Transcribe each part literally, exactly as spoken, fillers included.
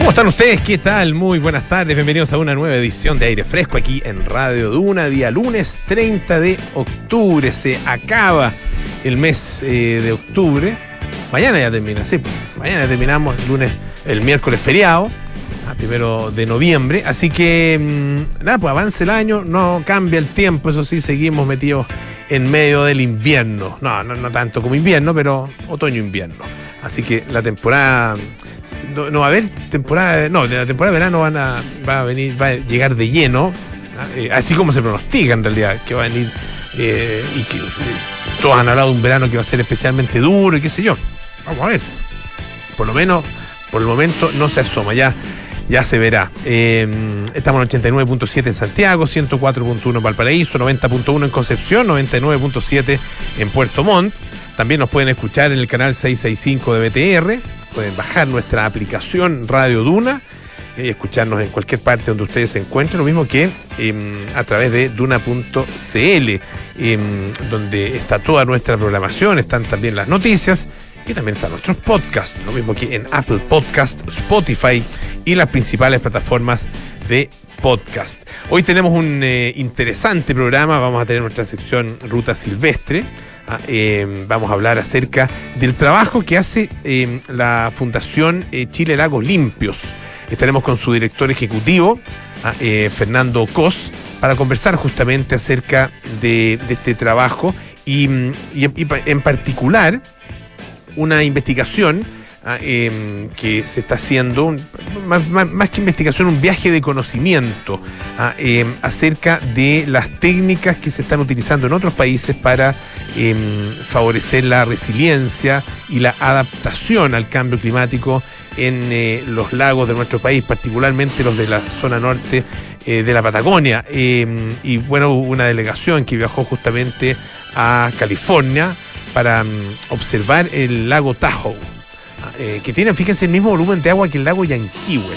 ¿Cómo están ustedes? ¿Qué tal? Muy buenas tardes, bienvenidos a una nueva edición de Aire Fresco aquí en Radio Duna, día lunes treinta de octubre. Se acaba el mes eh, de octubre. Mañana ya termina, sí, mañana ya terminamos, el lunes, el miércoles feriado, a primero de noviembre. Así que, mmm, nada, pues avance el año, no cambia el tiempo, eso sí, seguimos metidos en medio del invierno. No, no, no tanto como invierno, pero otoño-invierno. Así que la temporada... No, no va a haber temporada, no, de la temporada de verano van a, va a venir, va a llegar de lleno, eh, así como se pronostica en realidad, que va a venir eh, y que eh, todos han hablado de un verano que va a ser especialmente duro y qué sé yo. Vamos a ver. Por lo menos, por el momento no se asoma, ya, ya se verá. Eh, estamos en ochenta y nueve punto siete en Santiago, ciento cuatro punto uno en Valparaíso, noventa punto uno en Concepción, noventa y nueve punto siete en Puerto Montt. También nos pueden escuchar en el canal seiscientos sesenta y cinco de B T R. Pueden bajar nuestra aplicación Radio Duna y escucharnos en cualquier parte donde ustedes se encuentren, lo mismo que eh, a través de duna punto c l, eh, donde está toda nuestra programación, están también las noticias y también están nuestros podcasts, lo mismo que en Apple Podcast, Spotify y las principales plataformas de podcast. Hoy tenemos un eh, interesante programa, vamos a tener nuestra sección Ruta Silvestre. Ah, eh, vamos a hablar acerca del trabajo que hace eh, la Fundación eh, Chile Lagos Limpios. Estaremos con su director ejecutivo, ah, eh, Fernando Cos, para conversar justamente acerca de, de este trabajo y, y, y en particular una investigación ah, eh, que se está haciendo, un, más, más, más que investigación, un viaje de conocimiento ah, eh, acerca de las técnicas que se están utilizando en otros países para eh, favorecer la resiliencia y la adaptación al cambio climático en eh, los lagos de nuestro país, particularmente los de la zona norte eh, de la Patagonia. Eh, y bueno, hubo una delegación que viajó justamente a California para um, observar el lago Tahoe, eh, que tiene, fíjense, el mismo volumen de agua que el lago Yanquihue.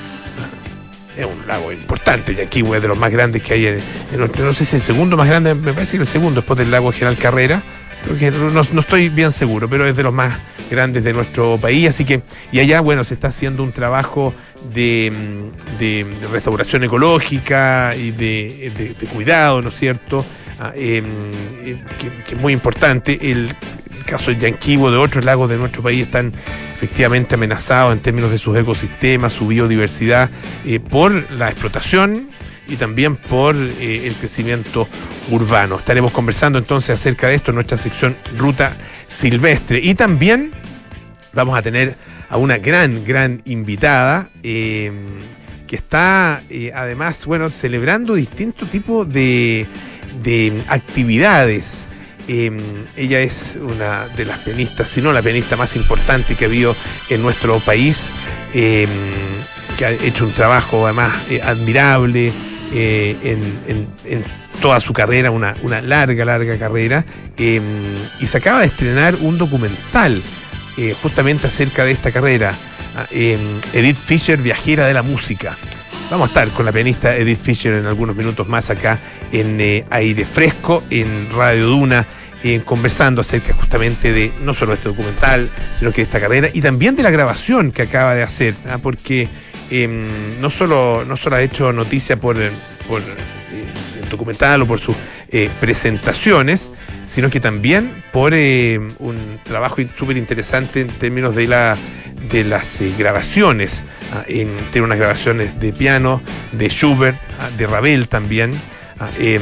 Es un lago importante, Yanquihue es de los más grandes que hay en, en, no sé si el segundo más grande, me parece que el segundo después del lago General Carrera, porque no, no estoy bien seguro, pero es de los más grandes de nuestro país, así que, y allá, bueno, se está haciendo un trabajo de, de, de restauración ecológica y de, de, de cuidado, ¿no es cierto?, ah, eh, que, que es muy importante. El, el caso de Yanquihue, de otros lagos de nuestro país, están efectivamente amenazados en términos de sus ecosistemas, su biodiversidad, eh, por la explotación y también por eh, el crecimiento urbano. Estaremos conversando entonces acerca de esto en nuestra sección Ruta Silvestre. Y también vamos a tener a una gran, gran invitada eh, que está eh, además, bueno, celebrando distintos tipos de, de actividades. Eh, ella es una de las pianistas, si no la pianista más importante que ha habido en nuestro país, eh, que ha hecho un trabajo además eh, admirable eh, en, en, en toda su carrera, una, una larga, larga carrera, eh, y se acaba de estrenar un documental eh, justamente acerca de esta carrera, eh, Edith Fischer, viajera de la música. Vamos a estar con la pianista Edith Fischer en algunos minutos más acá en eh, Aire Fresco, en Radio Duna, eh, conversando acerca justamente de no solo este documental, sino que de esta carrera y también de la grabación que acaba de hacer, ¿ah? porque eh, no solo no solo ha hecho noticia por, por eh, el documental o por sus eh, presentaciones, sino que también por eh, un trabajo súper interesante en términos de la de las eh, grabaciones. Ah, en, tiene unas grabaciones de piano, de Schubert, ah, de Ravel también. Ah, eh,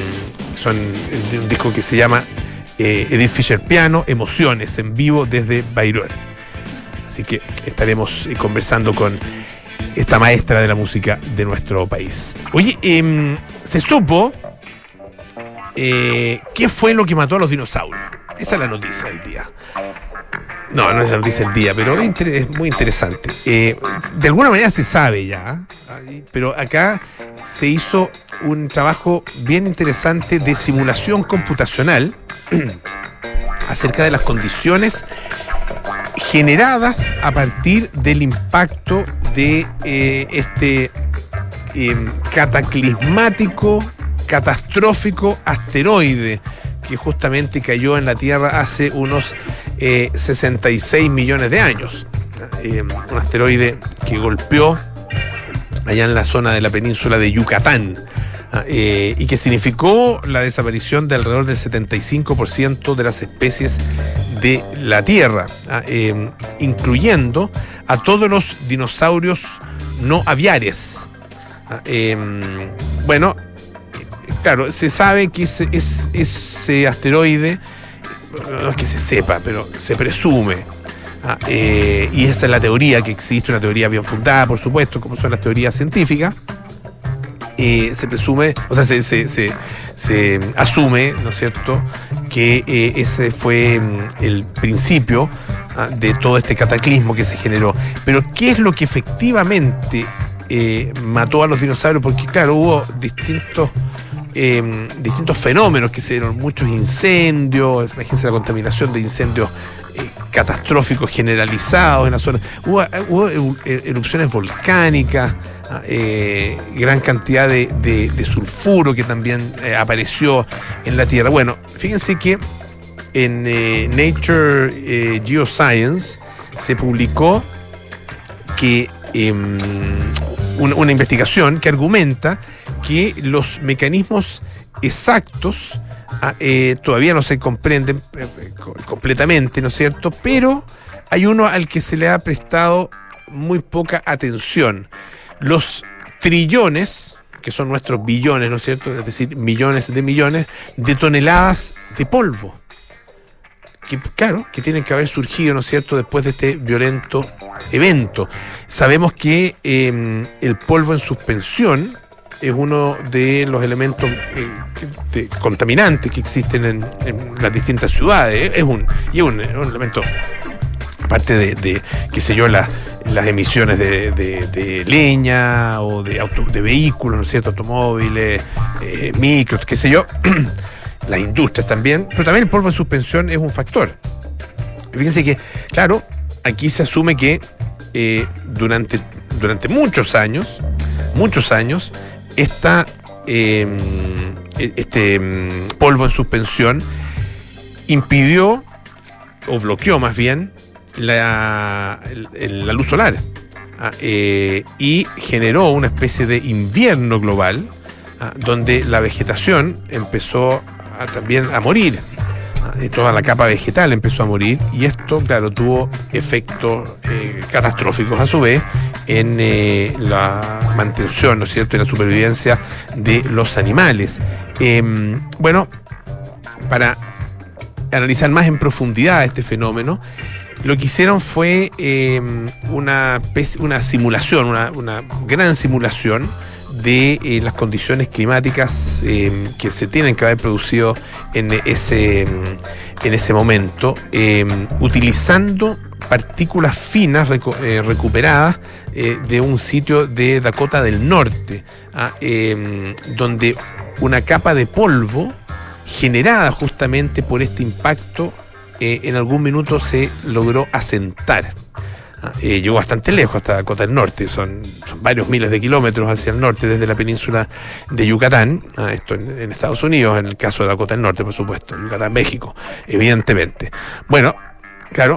son de un disco que se llama eh, Edith Fischer Piano, Emociones en vivo desde Bayreuth. Así que estaremos eh, conversando con esta maestra de la música de nuestro país. Oye, eh, se supo eh, qué fue lo que mató a los dinosaurios. Esa es la noticia del día. No, no es la noticia del día, pero es muy interesante. Eh, de alguna manera se sabe ya, pero acá se hizo un trabajo bien interesante de simulación computacional acerca de las condiciones generadas a partir del impacto de eh, este eh, cataclismático, catastrófico asteroide que justamente cayó en la Tierra hace unos eh, sesenta y seis millones de años. eh, un asteroide que golpeó allá en la zona de la península de Yucatán, eh, y que significó la desaparición de alrededor del setenta y cinco por ciento de las especies de la Tierra, eh, incluyendo a todos los dinosaurios no aviares. Eh, bueno, claro, se sabe que ese, ese, ese asteroide, no es que se sepa, pero se presume, ah, eh, y esa es la teoría que existe, una teoría bien fundada, por supuesto, como son las teorías científicas. Eh, se presume, o sea, se, se, se, se asume, ¿no es cierto?, que eh, ese fue mm, el principio ah, de todo este cataclismo que se generó. Pero, ¿qué es lo que efectivamente eh, mató a los dinosaurios? Porque, claro, hubo distintos, eh, distintos fenómenos que se dieron, muchos incendios, imagínense la contaminación de incendios eh, catastróficos generalizados en la zona. Hubo, hubo erupciones volcánicas. Eh, gran cantidad de, de, de sulfuro que también eh, apareció en la Tierra. Bueno, fíjense que en eh, Nature eh, Geoscience se publicó que eh, una, una investigación que argumenta que los mecanismos exactos eh, todavía no se comprenden eh, completamente, ¿no es cierto? Pero hay uno al que se le ha prestado muy poca atención. Los trillones, que son nuestros billones, ¿no es cierto?, es decir, millones de millones de toneladas de polvo, que claro, que tienen que haber surgido, ¿no es cierto?, después de este violento evento. Sabemos que eh, el polvo en suspensión es uno de los elementos eh, de, contaminantes que existen en, en las distintas ciudades. Es un, y es un, es un elemento, aparte de, de, qué sé yo, la las emisiones de, de, de leña o de, auto, de vehículos, ¿no es cierto?, automóviles, eh, micros, qué sé yo, las industrias también, pero también el polvo de suspensión es un factor. Fíjense que, claro, aquí se asume que eh, durante, durante muchos años, muchos años, esta, eh, este polvo en suspensión impidió, o bloqueó más bien, La, la luz solar ah, eh, y generó una especie de invierno global ah, donde la vegetación empezó a, también a morir, ah, y toda la capa vegetal empezó a morir, y esto, claro, tuvo efectos eh, catastróficos a su vez en eh, la mantención, ¿no es cierto?, en la supervivencia de los animales. Eh, bueno, para analizar más en profundidad este fenómeno, lo que hicieron fue eh, una, una simulación, una, una gran simulación de eh, las condiciones climáticas eh, que se tienen que haber producido en ese, en ese momento, eh, utilizando partículas finas recu eh, recuperadas eh, de un sitio de Dakota del Norte, ah, eh, donde una capa de polvo generada justamente por este impacto eh, en algún minuto se logró asentar. Ah, eh, llegó bastante lejos, hasta Dakota del Norte, son, son varios miles de kilómetros hacia el norte desde la península de Yucatán, ah, esto en, en Estados Unidos, en el caso de Dakota del Norte, por supuesto, Yucatán, México, evidentemente. Bueno, claro,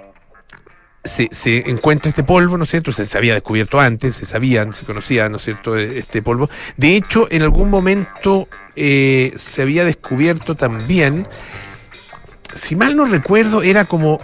Se, se encuentra este polvo, ¿no es cierto? Se, se había descubierto antes, se sabía, se conocía, ¿no es cierto?, este polvo. De hecho, en algún momento eh, se había descubierto también, si mal no recuerdo, era como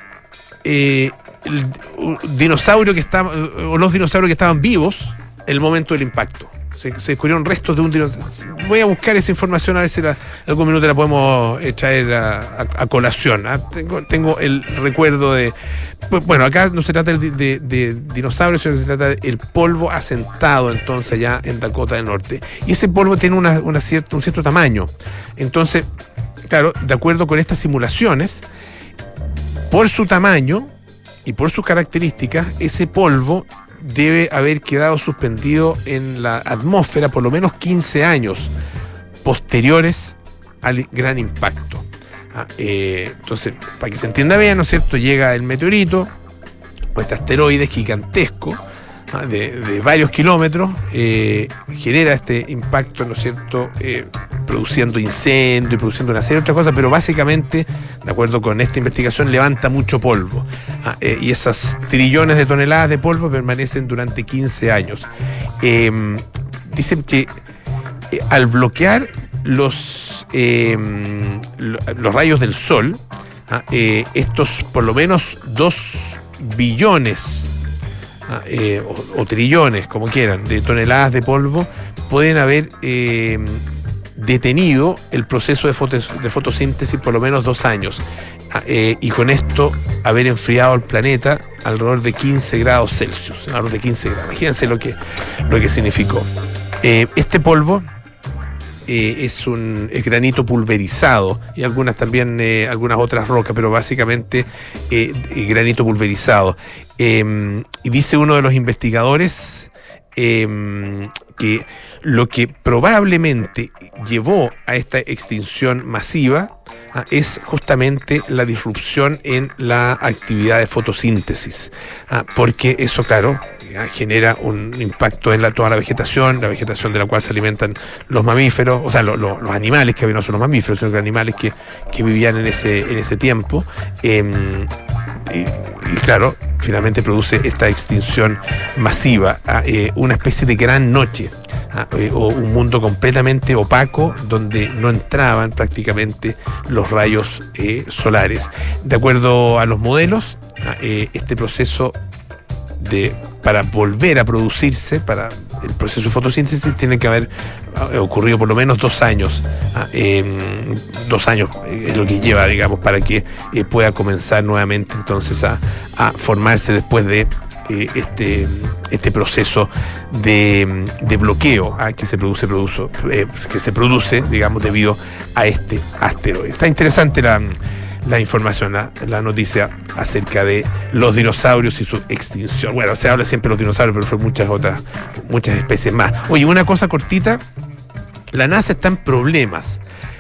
eh, el, el dinosaurio que estaba, o los dinosaurios que estaban vivos en el momento del impacto. Se, se descubrieron restos de un dinosaurio. Voy a buscar esa información a ver si la, algún minuto la podemos eh, traer a, a, a colación. ¿eh? Tengo, tengo el recuerdo de... Bueno, acá no se trata de, de, de dinosaurios, sino que se trata del polvo asentado entonces allá en Dakota del Norte. Y ese polvo tiene una, una cierta, un cierto tamaño. Entonces, claro, de acuerdo con estas simulaciones, por su tamaño y por sus características, ese polvo debe haber quedado suspendido en la atmósfera por lo menos quince años posteriores al gran impacto. Ah, eh, entonces, para que se entienda bien, ¿no es cierto?, llega el meteorito, o este asteroide gigantesco, ah, de, de varios kilómetros, eh, genera este impacto, ¿no es cierto?, eh, produciendo incendio y produciendo una serie de otras cosas, pero básicamente, de acuerdo con esta investigación, levanta mucho polvo. Ah, eh, y esas trillones de toneladas de polvo permanecen durante quince años. Eh, dicen que eh, al bloquear los, eh, los rayos del sol, ah, eh, estos por lo menos dos billones ah, eh, o, o trillones, como quieran, de toneladas de polvo pueden haber eh, detenido el proceso de, fotos, de fotosíntesis por lo menos dos años. Ah, eh, y con esto haber enfriado el planeta alrededor de quince grados Celsius. Alrededor de quince grados. Imagínense lo que, lo que significó. Eh, este polvo eh, es un es granito pulverizado y algunas también, eh, algunas otras rocas, pero básicamente eh, granito pulverizado. Eh, y dice uno de los investigadores eh, que lo que probablemente llevó a esta extinción masiva ah, es justamente la disrupción en la actividad de fotosíntesis, ah, porque eso, claro, ya, genera un impacto en la, toda la vegetación, la vegetación de la cual se alimentan los mamíferos, o sea, lo, lo, los animales que no son los mamíferos, sino que animales que, que vivían en ese, en ese tiempo. Eh, y, y claro, finalmente produce esta extinción masiva, ah, eh, una especie de gran noche. Ah, eh, o un mundo completamente opaco donde no entraban prácticamente los rayos eh, solares. De acuerdo a los modelos, ah, eh, este proceso de para volver a producirse, para el proceso de fotosíntesis, tiene que haber eh, ocurrido por lo menos dos años. Ah, eh, dos años es lo que lleva, digamos, para que eh, pueda comenzar nuevamente entonces a, a formarse después de eh, este, este proceso de, de bloqueo ah, que se produce, produce eh, que se produce, digamos, debido a este asteroide. Está interesante la, la información, la, la noticia acerca de los dinosaurios y su extinción. Bueno, se habla siempre de los dinosaurios, pero fueron muchas otras, muchas especies más. Oye, una cosa cortita, la NASA está en problemas.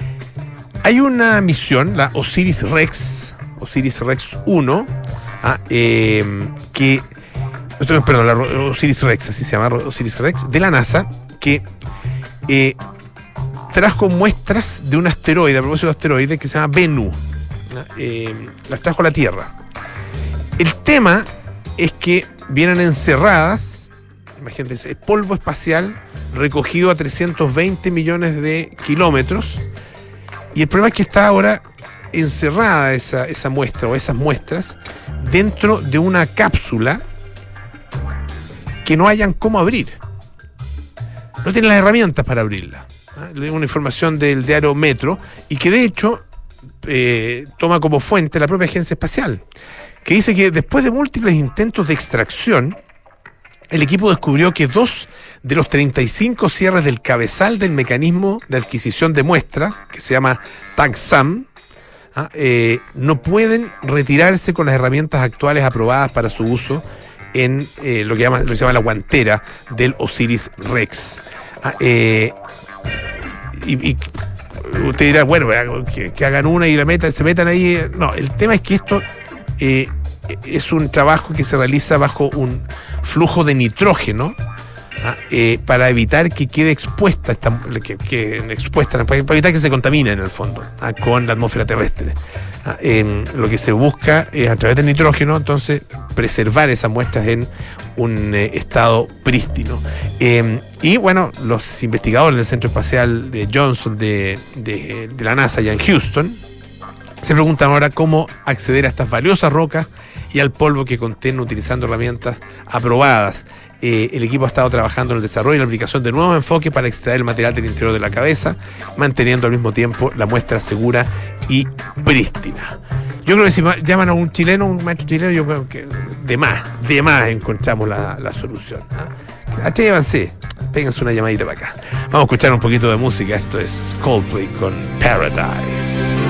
Hay una misión, la Osiris-Rex, Osiris-Rex uno, ah, eh, que perdón, la Osiris-Rex, así se llama, Osiris-Rex, de la NASA, que eh, trajo muestras de un asteroide, a propósito de un asteroide que se llama Bennu, eh, las trajo a la Tierra. El tema es que vienen encerradas, imagínense, polvo espacial recogido a trescientos veinte millones de kilómetros, y el problema es que está ahora encerrada esa, esa muestra o esas muestras dentro de una cápsula que no hayan cómo abrir. No tienen las herramientas para abrirla. ¿eh? Una información del diario Metro, y que de hecho eh, toma como fuente la propia Agencia Espacial, que dice que después de múltiples intentos de extracción, el equipo descubrió que dos de los treinta y cinco cierres del cabezal del mecanismo de adquisición de muestras, que se llama TAGSAM, ¿ah? eh, no pueden retirarse con las herramientas actuales aprobadas para su uso en eh, lo, que llama, lo que se llama la guantera del Osiris-Rex. Ah, eh, y, y usted dirá, bueno, que, que hagan una y la metan, se metan ahí. No, el tema es que esto eh, es un trabajo que se realiza bajo un flujo de nitrógeno, ah, eh, para evitar que quede expuesta, esta, que, que expuesta para, para evitar que se contamine en el fondo, ah, con la atmósfera terrestre. Ah, eh, lo que se busca es, a través del nitrógeno, entonces, preservar esas muestras en un eh, estado prístino. Eh, y bueno, los investigadores del Centro Espacial de Johnson de, de, de la NASA, allá en Houston, se preguntan ahora cómo acceder a estas valiosas rocas y al polvo que contienen utilizando herramientas aprobadas. Eh, el equipo ha estado trabajando en el desarrollo y la aplicación de nuevos enfoques para extraer el material del interior de la cabeza, manteniendo al mismo tiempo la muestra segura y prístina. Yo creo que si llaman a un chileno, un maestro chileno, yo creo que de más, de más encontramos la, la solución. ¿eh? Atrévanse, péguense una llamadita para acá. Vamos a escuchar un poquito de música. Esto es Coldplay con Paradise.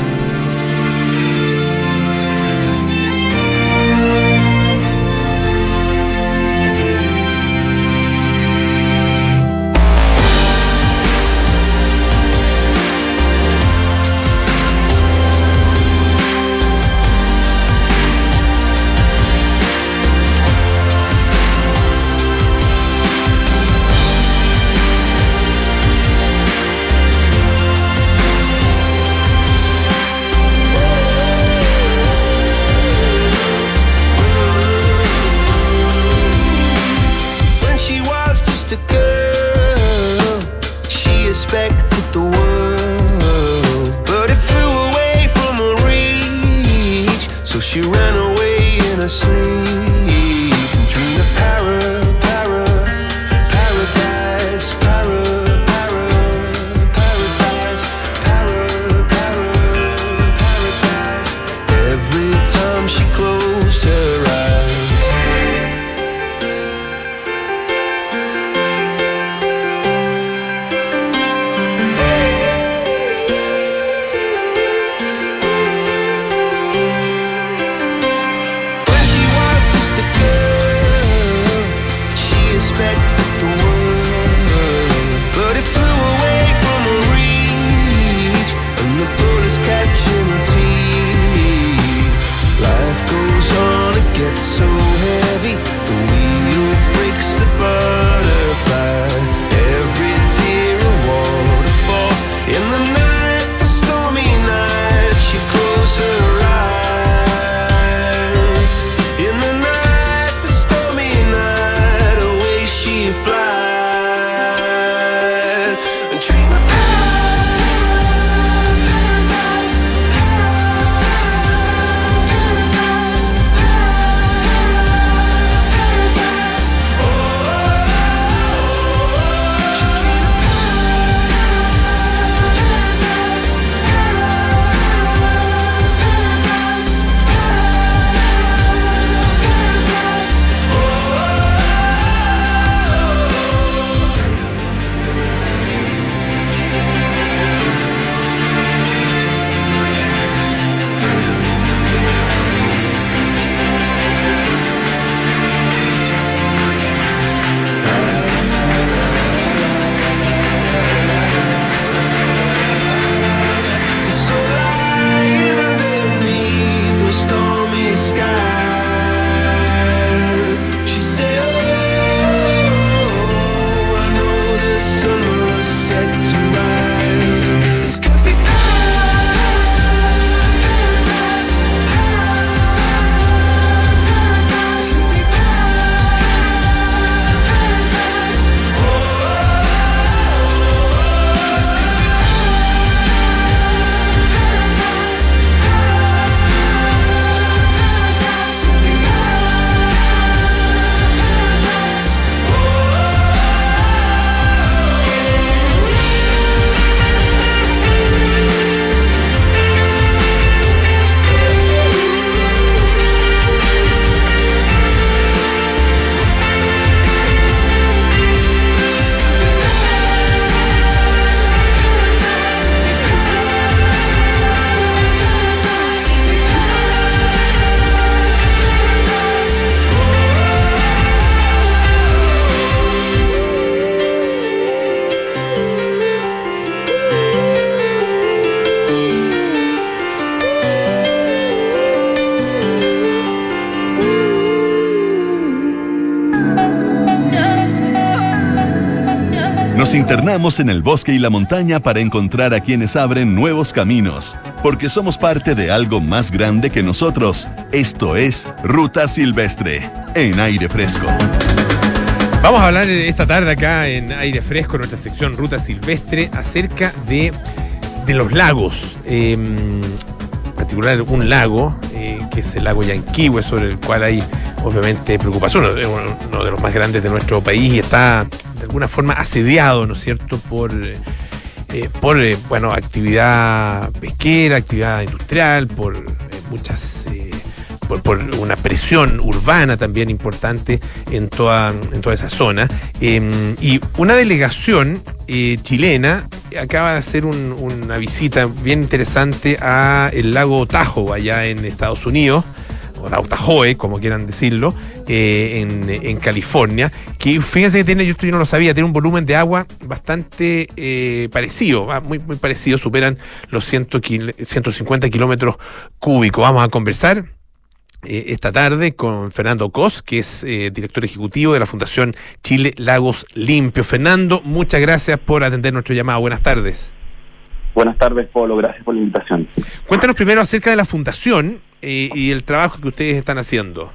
Nos internamos en el bosque y la montaña para encontrar a quienes abren nuevos caminos, porque somos parte de algo más grande que nosotros. Esto es Ruta Silvestre, en Aire Fresco. Vamos a hablar esta tarde acá en Aire Fresco, en nuestra sección Ruta Silvestre, acerca de, de los lagos. Eh, en particular un lago, eh, que es el lago Yanquihue, sobre el cual hay obviamente preocupación, uno, uno de los más grandes de nuestro país, y está de alguna forma asediado, ¿no es cierto?, por, eh, por eh, bueno, actividad pesquera, actividad industrial, por eh, muchas... Eh, Por, por una presión urbana también importante en toda, en toda esa zona. Eh, y una delegación eh, chilena acaba de hacer un, una visita bien interesante a el lago Tahoe, allá en Estados Unidos, o lago Tahoe, como quieran decirlo, eh, en, en California, que fíjense que tiene, yo esto yo no lo sabía, tiene un volumen de agua bastante eh, parecido, muy, muy parecido, superan los ciento cincuenta kilómetros cúbicos. Vamos a conversar Eh, esta tarde con Fernando Cos, que es eh, director ejecutivo de la Fundación Chile Lagos Limpios. Fernando, muchas gracias por atender nuestro llamado. Buenas tardes. Buenas tardes, Polo. Gracias por la invitación. Cuéntanos primero acerca de la Fundación eh, y el trabajo que ustedes están haciendo.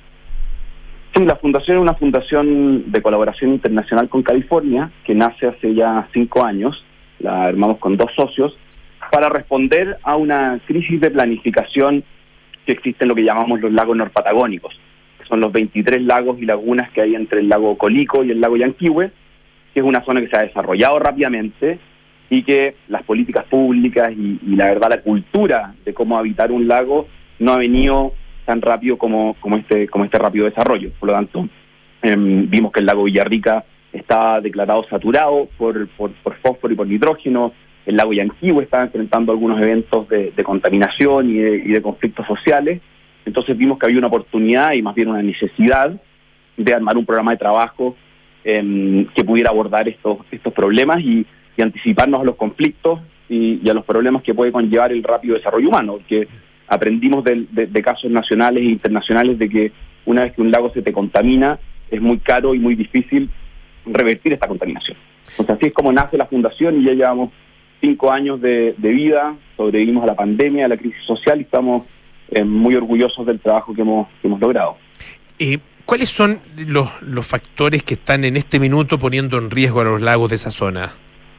Sí, la Fundación es una fundación de colaboración internacional con California, que nace hace ya cinco años. La armamos con dos socios para responder a una crisis de planificación que existen lo que llamamos los lagos norpatagónicos, que son los veintitrés lagos y lagunas que hay entre el lago Colico y el lago Yanquihue, que es una zona que se ha desarrollado rápidamente y que las políticas públicas y, y la verdad la cultura de cómo habitar un lago no ha venido tan rápido como, como, este, como este rápido desarrollo. Por lo tanto, eh, vimos que el lago Villarrica está declarado saturado por, por, por fósforo y por nitrógeno. El lago Yanquihue está enfrentando algunos eventos de, de contaminación y de, y de conflictos sociales. Entonces vimos que había una oportunidad y más bien una necesidad de armar un programa de trabajo eh, que pudiera abordar estos, estos problemas y, y anticiparnos a los conflictos y, y a los problemas que puede conllevar el rápido desarrollo humano, porque aprendimos de, de, de casos nacionales e internacionales de que una vez que un lago se te contamina, es muy caro y muy difícil revertir esta contaminación. Entonces así es como nace la Fundación y ya llevamos cinco años de, de vida, sobrevivimos a la pandemia, a la crisis social y estamos eh, muy orgullosos del trabajo que hemos, que hemos logrado. Eh, ¿Cuáles son los, los factores que están en este minuto poniendo en riesgo a los lagos de esa zona?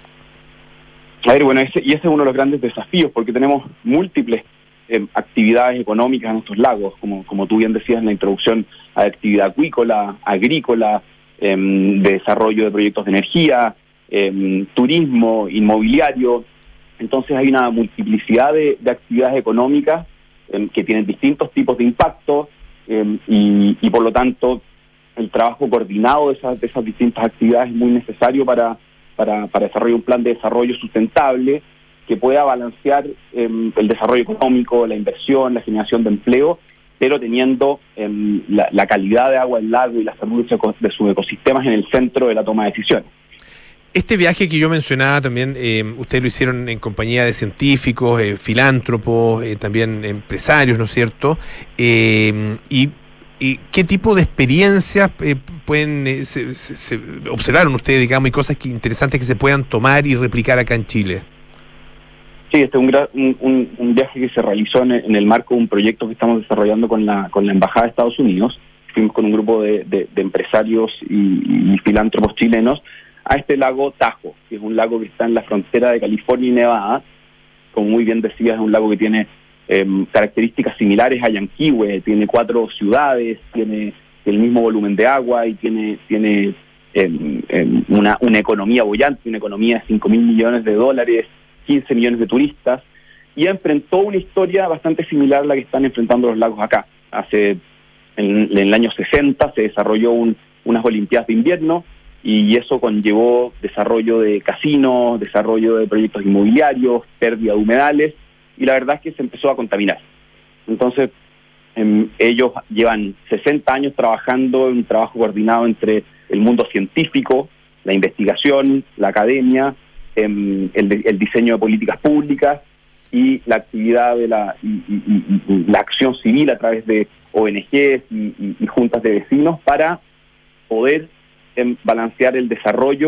A ver, bueno, ese, y ese es uno de los grandes desafíos, porque tenemos múltiples eh, actividades económicas en estos lagos, como, como tú bien decías en la introducción, hay actividad acuícola, agrícola, eh, de desarrollo de proyectos de energía, Eh, turismo, inmobiliario. Entonces hay una multiplicidad de, de actividades económicas eh, que tienen distintos tipos de impacto eh, y, y por lo tanto el trabajo coordinado de esas, de esas distintas actividades es muy necesario para, para, para desarrollar un plan de desarrollo sustentable que pueda balancear eh, el desarrollo económico, la inversión, la generación de empleo, pero teniendo eh, la, la calidad de agua del lago y la salud de sus ecosistemas en el centro de la toma de decisiones. Este viaje que yo mencionaba también, eh, ustedes lo hicieron en compañía de científicos, eh, filántropos, eh, también empresarios, ¿no es cierto? Eh, y, y ¿qué tipo de experiencias eh, pueden eh, se, se, se observaron ustedes, digamos, y cosas que, interesantes que se puedan tomar y replicar acá en Chile? Sí, este es un, gra- un, un, un viaje que se realizó en el, en el marco de un proyecto que estamos desarrollando con la, con la Embajada de Estados Unidos. Fuimos con un grupo de, de, de empresarios y, y filántropos chilenos a este lago Tahoe, que es un lago que está en la frontera de California y Nevada. Como muy bien decías, es un lago que tiene eh, características similares a Yanquihue, tiene cuatro ciudades, tiene el mismo volumen de agua y tiene tiene eh, eh, una, una economía boyante, una economía de cinco mil millones de dólares, quince millones de turistas, y enfrentó una historia bastante similar a la que están enfrentando los lagos acá. Hace, en, en el año sesenta se desarrolló un, unas Olimpiadas de invierno, y eso conllevó desarrollo de casinos, desarrollo de proyectos inmobiliarios, pérdida de humedales, y la verdad es que se empezó a contaminar. Entonces, eh, ellos llevan sesenta años trabajando en un trabajo coordinado entre el mundo científico, la investigación, la academia, eh, el, el diseño de políticas públicas y la actividad de la, y, y, y, y la acción civil a través de O N Ges y, y, y juntas de vecinos para poder en balancear el desarrollo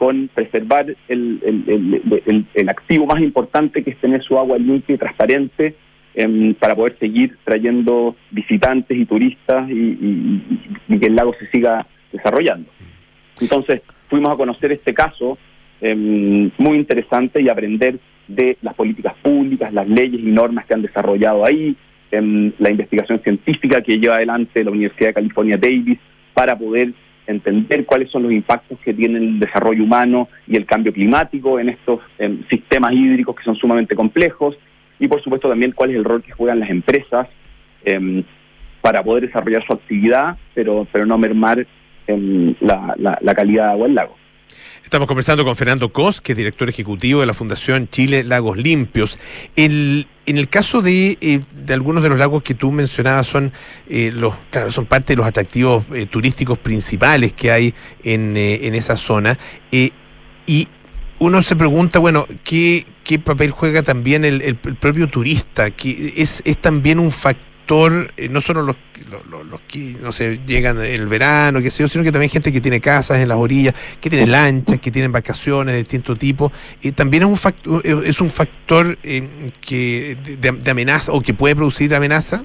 con preservar el, el, el, el, el activo más importante, que es tener su agua limpia y transparente, eh, para poder seguir trayendo visitantes y turistas y, y, y que el lago se siga desarrollando. Entonces fuimos a conocer este caso eh, muy interesante y aprender de las políticas públicas, las leyes y normas que han desarrollado ahí, eh, la investigación científica que lleva adelante la Universidad de California Davis para poder entender cuáles son los impactos que tiene el desarrollo humano y el cambio climático en estos eh, sistemas hídricos que son sumamente complejos, y por supuesto también cuál es el rol que juegan las empresas eh, para poder desarrollar su actividad, pero, pero no mermar eh, la, la, la calidad de agua del lago. Estamos conversando con Fernando Cos, que es director ejecutivo de la Fundación Chile Lagos Limpios. El, en el caso de, eh, de algunos de los lagos que tú mencionabas, son eh, los, claro, son parte de los atractivos eh, turísticos principales que hay en, eh, en esa zona. Eh, y uno se pregunta, bueno, ¿qué, qué papel juega también el, el, el propio turista? Que es, es también un factor, eh, no solo los, los, los que, no sé, llegan el verano, qué sé yo, sino que también gente que tiene casas en las orillas, que tiene lanchas, que tienen vacaciones de distinto tipo. Eh, también es un factor, es un factor eh, que de, de amenaza, o que puede producir amenaza.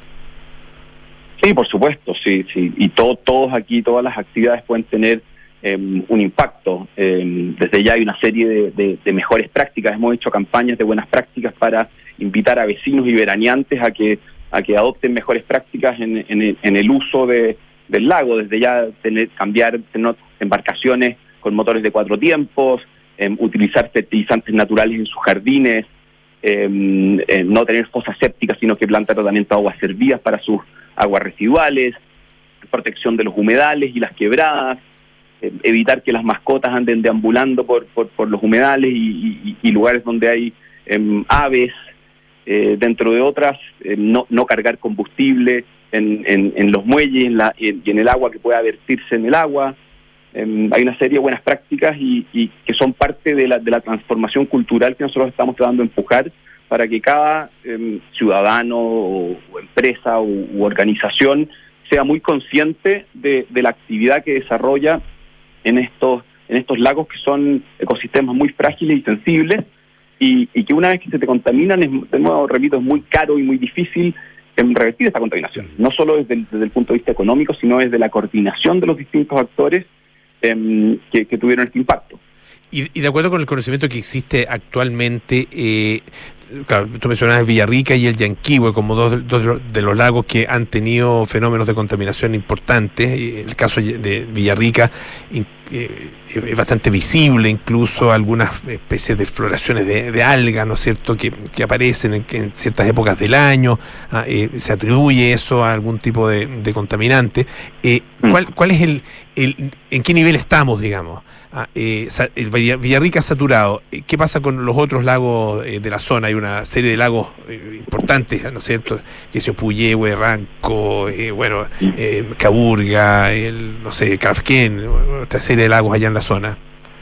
Sí, por supuesto, sí, sí. Y todo, todos aquí, todas las actividades pueden tener eh, un impacto. Eh, desde ya hay una serie de, de, de mejores prácticas. Hemos hecho campañas de buenas prácticas para invitar a vecinos y veraneantes a que a que adopten mejores prácticas en, en, el, en el uso de, del lago. Desde ya tener, cambiar tener embarcaciones con motores de cuatro tiempos, eh, utilizar fertilizantes naturales en sus jardines, eh, eh, no tener fosas sépticas, sino que plantar tratamiento de aguas servidas para sus aguas residuales, protección de los humedales y las quebradas, eh, evitar que las mascotas anden deambulando por, por, por los humedales y, y, y lugares donde hay eh, aves. Eh, dentro de otras, eh, no, no cargar combustible en, en, en los muelles en la, en, y en el agua que pueda vertirse en el agua. Eh, hay una serie de buenas prácticas y, y que son parte de la, de la transformación cultural que nosotros estamos tratando de empujar para que cada eh, ciudadano o, o empresa o, u organización sea muy consciente de, de la actividad que desarrolla en estos, en estos lagos, que son ecosistemas muy frágiles y sensibles. Y, y que una vez que se te contaminan, es, de nuevo, repito, es muy caro y muy difícil eh, revertir esta contaminación. No solo desde el, desde el punto de vista económico, sino desde la coordinación de los distintos actores eh, que, que tuvieron este impacto. Y, y de acuerdo con el conocimiento que existe actualmente, eh, claro, tú mencionabas Villarrica y el Llanquihue como dos, dos de los lagos que han tenido fenómenos de contaminación importantes. El caso de Villarrica eh, es bastante visible, incluso algunas especies de floraciones de, de algas, ¿no es cierto?, que, que aparecen en, en ciertas épocas del año. Ah, eh, se atribuye eso a algún tipo de, de contaminante. Eh, ¿cuál, ¿Cuál es el, el, en qué nivel estamos, digamos? Ah, eh, el Villarrica saturado. ¿Qué pasa con los otros lagos eh, de la zona? Hay una serie de lagos eh, importantes, ¿no es cierto? Que se Puyehue, Ranco, eh, bueno, eh, Caburga, el, no sé, Cafquén, otra serie de lagos allá en la zona.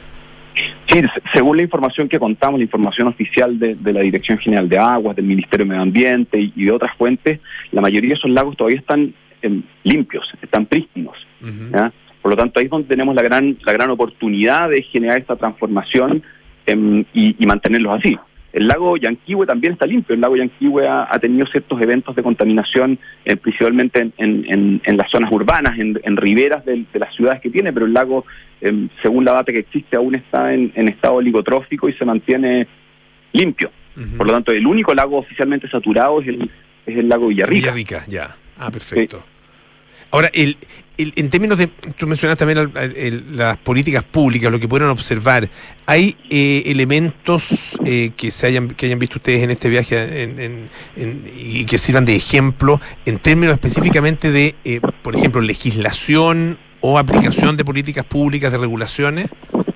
Sí, según la información que contamos, la información oficial de, de la Dirección General de Aguas, del Ministerio de Medio Ambiente y, y de otras fuentes, la mayoría de esos lagos todavía están eh, limpios, están prístinos, uh-huh. ¿Ya? Por lo tanto, ahí es donde tenemos la gran la gran oportunidad de generar esta transformación eh, y, y mantenerlos así. El lago Llanquihue también está limpio. El lago Llanquihue ha, ha tenido ciertos eventos de contaminación, eh, principalmente en, en, en las zonas urbanas, en, en riberas de, de las ciudades que tiene, pero el lago, eh, según la data que existe, aún está en, en estado oligotrófico y se mantiene limpio. Uh-huh. Por lo tanto, el único lago oficialmente saturado es el, es el lago Villarrica. Villarrica, ya. Ah, perfecto. Sí. Ahora, el, el, en términos de, tú mencionas también el, el, las políticas públicas, lo que pudieron observar, ¿hay eh, elementos eh, que se hayan que hayan visto ustedes en este viaje en, en, en, y que sirvan de ejemplo en términos específicamente de, eh, por ejemplo, legislación o aplicación de políticas públicas, de regulaciones?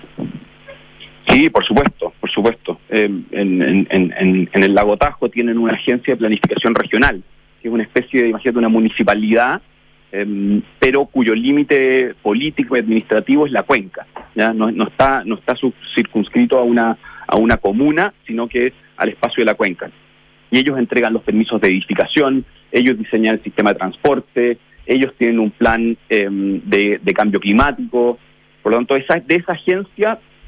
Sí, por supuesto, por supuesto. Eh, en, en, en, en el Lago Tajo tienen una agencia de planificación regional, que es una especie de, imagínate, una municipalidad, Eh, pero cuyo límite político y administrativo es la cuenca, ¿ya? No, no está no está circunscrito a una a una comuna, sino que al espacio de la cuenca. Y ellos entregan los permisos de edificación, ellos diseñan el sistema de transporte, ellos tienen un plan eh, de, de cambio climático. Por lo tanto, esa, de esa agencia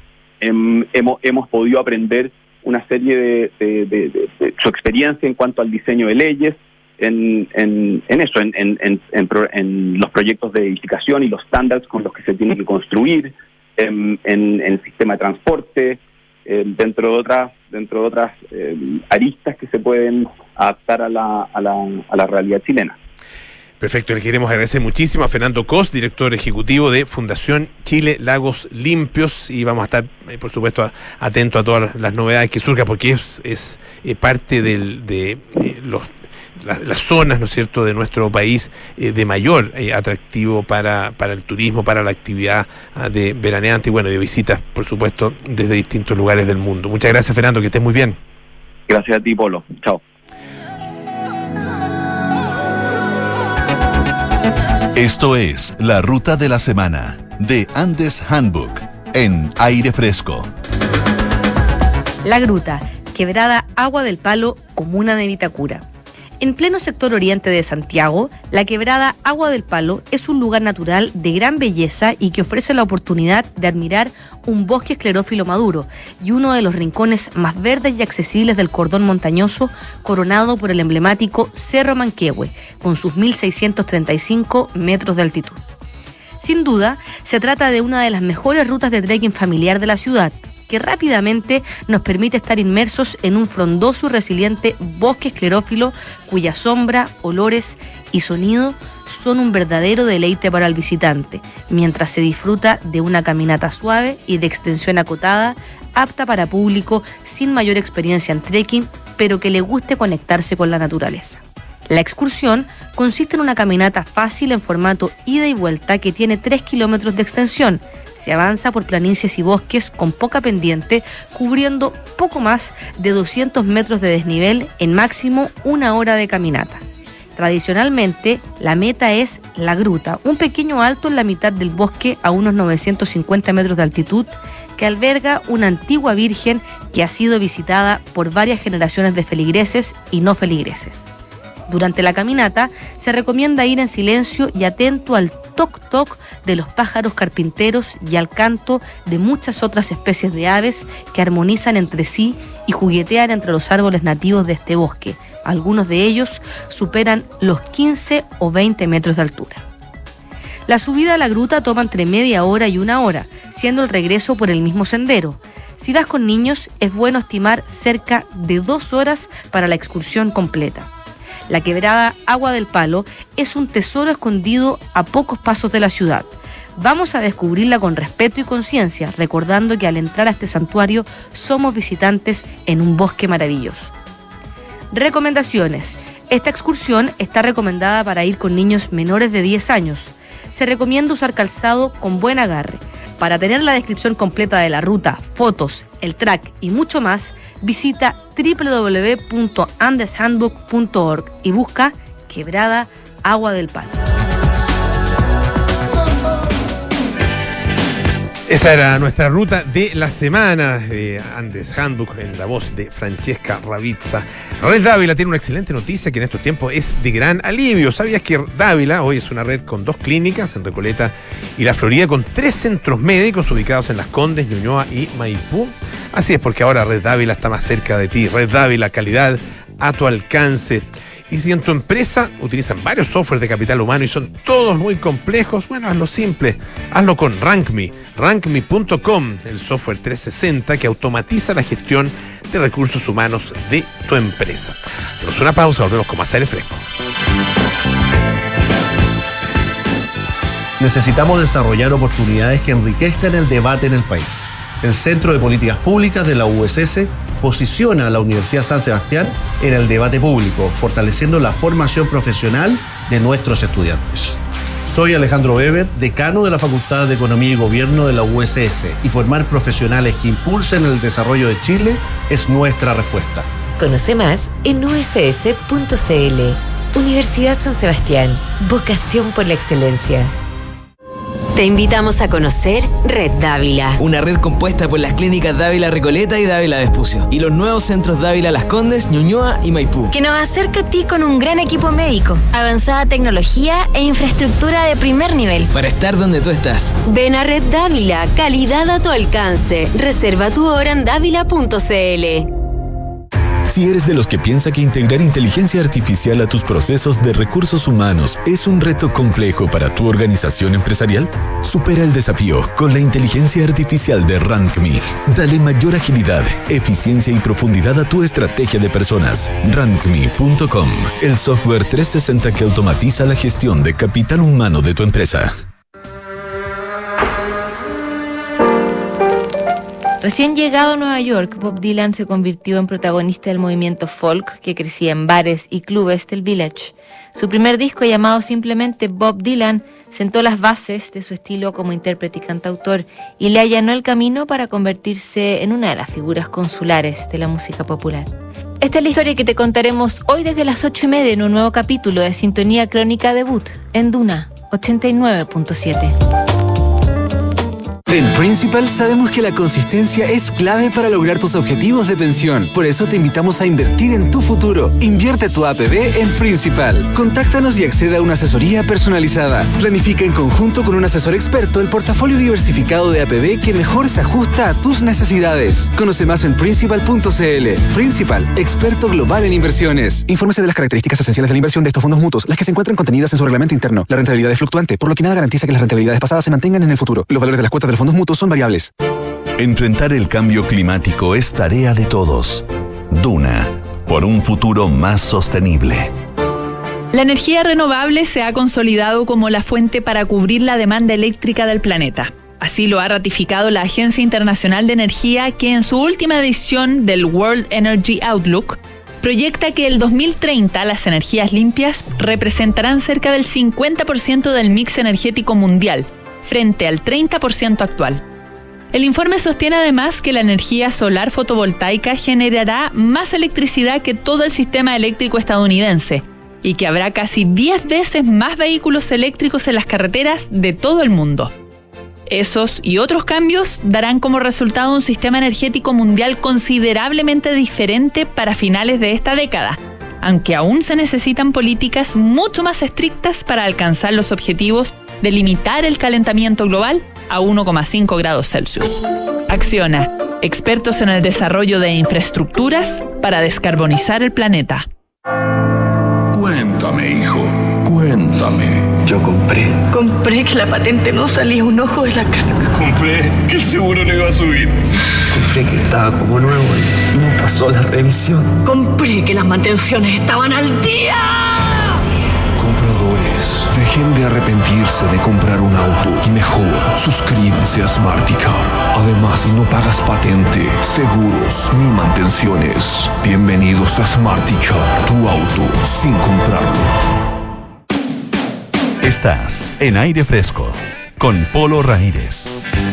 Em, hemos, hemos podido aprender una serie de, de, de, de, de su experiencia en cuanto al diseño de leyes, en, en, en eso, en, en, en, en, pro, en los proyectos de edificación y los estándares con los que se tiene que construir, en, en, en el sistema de transporte, eh, dentro de otras, dentro de otras eh, aristas que se pueden adaptar a la, a la, a la realidad chilena. Perfecto, le queremos agradecer muchísimo a Fernando Cos, director ejecutivo de Fundación Chile Lagos Limpios, y vamos a estar, eh, por supuesto, a, atento a todas las novedades que surjan, porque es, es eh, parte del, de eh, los, la, las zonas, ¿no es cierto?, de nuestro país eh, de mayor eh, atractivo para, para el turismo, para la actividad uh, de veraneante y bueno, de visitas, por supuesto, desde distintos lugares del mundo. Muchas gracias, Fernando, que estés muy bien. Gracias a ti, Polo. Chao. Esto es La Ruta de la Semana de Andes Handbook en Aire Fresco. La Gruta, quebrada Agua del Palo, comuna de Vitacura. En pleno sector oriente de Santiago, la quebrada Agua del Palo es un lugar natural de gran belleza y que ofrece la oportunidad de admirar un bosque esclerófilo maduro y uno de los rincones más verdes y accesibles del cordón montañoso, coronado por el emblemático Cerro Manquehue, con sus mil seiscientos treinta y cinco metros de altitud. Sin duda, se trata de una de las mejores rutas de trekking familiar de la ciudad, que rápidamente nos permite estar inmersos en un frondoso y resiliente bosque esclerófilo cuya sombra, olores y sonido son un verdadero deleite para el visitante, mientras se disfruta de una caminata suave y de extensión acotada, apta para público sin mayor experiencia en trekking, pero que le guste conectarse con la naturaleza. La excursión consiste en una caminata fácil en formato ida y vuelta que tiene tres kilómetros de extensión. Se avanza por planicies y bosques con poca pendiente, cubriendo poco más de doscientos metros de desnivel en máximo una hora de caminata. Tradicionalmente, la meta es La Gruta, un pequeño alto en la mitad del bosque a unos novecientos cincuenta metros de altitud, que alberga una antigua virgen que ha sido visitada por varias generaciones de feligreses y no feligreses. Durante la caminata se recomienda ir en silencio y atento al toc-toc de los pájaros carpinteros y al canto de muchas otras especies de aves que armonizan entre sí y juguetean entre los árboles nativos de este bosque. Algunos de ellos superan los quince o veinte metros de altura. La subida a la gruta toma entre media hora y una hora, siendo el regreso por el mismo sendero. Si vas con niños, es bueno estimar cerca de dos horas para la excursión completa. La quebrada Agua del Palo es un tesoro escondido a pocos pasos de la ciudad. Vamos a descubrirla con respeto y conciencia, recordando que al entrar a este santuario somos visitantes en un bosque maravilloso. Recomendaciones. Esta excursión está recomendada para ir con niños menores de diez años. Se recomienda usar calzado con buen agarre. Para tener la descripción completa de la ruta, fotos, el track y mucho más, visita doble u doble u doble u punto andes handbook punto org y busca Quebrada Agua del Palo. Esa era nuestra ruta de la semana de Andes Handbook en la voz de Francesca Ravizza. Red Dávila tiene una excelente noticia que en estos tiempos es de gran alivio. ¿Sabías que Dávila hoy es una red con dos clínicas en Recoleta y La Florida, con tres centros médicos ubicados en Las Condes, Ñuñoa y Maipú? Así es, porque ahora Red Dávila está más cerca de ti. Red Dávila, calidad a tu alcance. Y si en tu empresa utilizan varios softwares de capital humano y son todos muy complejos, bueno, hazlo simple. Hazlo con RankMe. RankMe punto com, el software trescientos sesenta que automatiza la gestión de recursos humanos de tu empresa. Hacemos una pausa, volvemos con más aire fresco. Necesitamos desarrollar oportunidades que enriquezcan el debate en el país. El Centro de Políticas Públicas de la U S S posiciona a la Universidad San Sebastián en el debate público, fortaleciendo la formación profesional de nuestros estudiantes. Soy Alejandro Weber, decano de la Facultad de Economía y Gobierno de la U S S, y formar profesionales que impulsen el desarrollo de Chile es nuestra respuesta. Conoce más en u s s punto c l. Universidad San Sebastián, vocación por la excelencia. Te invitamos a conocer Red Dávila. Una red compuesta por las clínicas Dávila Recoleta y Dávila Vespucio. Y los nuevos centros Dávila Las Condes, Ñuñoa y Maipú. Que nos acerca a ti con un gran equipo médico, avanzada tecnología e infraestructura de primer nivel. Para estar donde tú estás. Ven a Red Dávila, calidad a tu alcance. Reserva tu hora en dávila punto c l. Si eres de los que piensa que integrar inteligencia artificial a tus procesos de recursos humanos es un reto complejo para tu organización empresarial, supera el desafío con la inteligencia artificial de RankMe. Dale mayor agilidad, eficiencia y profundidad a tu estrategia de personas. rankme punto com, el software trescientos sesenta que automatiza la gestión de capital humano de tu empresa. Recién llegado a Nueva York, Bob Dylan se convirtió en protagonista del movimiento folk que crecía en bares y clubes del Village. Su primer disco, llamado simplemente Bob Dylan, sentó las bases de su estilo como intérprete y cantautor y le allanó el camino para convertirse en una de las figuras consulares de la música popular. Esta es la historia que te contaremos hoy desde las ocho y media en un nuevo capítulo de Sintonía Crónica Debut en Duna ochenta y nueve punto siete. En Principal sabemos que la consistencia es clave para lograr tus objetivos de pensión. Por eso te invitamos a invertir en tu futuro. Invierte tu A P B en Principal. Contáctanos y acceda a una asesoría personalizada. Planifica en conjunto con un asesor experto el portafolio diversificado de A P B que mejor se ajusta a tus necesidades. Conoce más en principal punto c l. Principal, experto global en inversiones. Infórmese de las características esenciales de la inversión de estos fondos mutuos, las que se encuentran contenidas en su reglamento interno. La rentabilidad es fluctuante, por lo que nada garantiza que las rentabilidades pasadas se mantengan en el futuro. Los valores de las cuotas de los fondos mutuos son variables. Enfrentar el cambio climático es tarea de todos. Duna, por un futuro más sostenible. La energía renovable se ha consolidado como la fuente para cubrir la demanda eléctrica del planeta. Así lo ha ratificado la Agencia Internacional de Energía, que en su última edición del World Energy Outlook proyecta que el dos mil treinta las energías limpias representarán cerca del cincuenta por ciento del mix energético mundial, frente al treinta por ciento actual. El informe sostiene además que la energía solar fotovoltaica generará más electricidad que todo el sistema eléctrico estadounidense y que habrá casi diez veces más vehículos eléctricos en las carreteras de todo el mundo. Esos y otros cambios darán como resultado un sistema energético mundial considerablemente diferente para finales de esta década, aunque aún se necesitan políticas mucho más estrictas para alcanzar los objetivos de limitar el calentamiento global a uno coma cinco grados Celsius. Acciona, expertos en el desarrollo de infraestructuras para descarbonizar el planeta. Cuéntame, hijo, cuéntame. Yo compré. Compré que la patente no salía un ojo de la cara. Compré que el seguro no iba a subir. Compré que estaba como nuevo y no pasó la revisión. Compré que las mantenciones estaban al día. Compradores, dejen de arrepentirse de comprar un auto y mejor suscríbanse a Smarticar. Además, si no pagas patente, seguros ni mantenciones, bienvenidos a Smarticar, tu auto sin comprarlo. Estás en Aire Fresco con Polo Ramírez.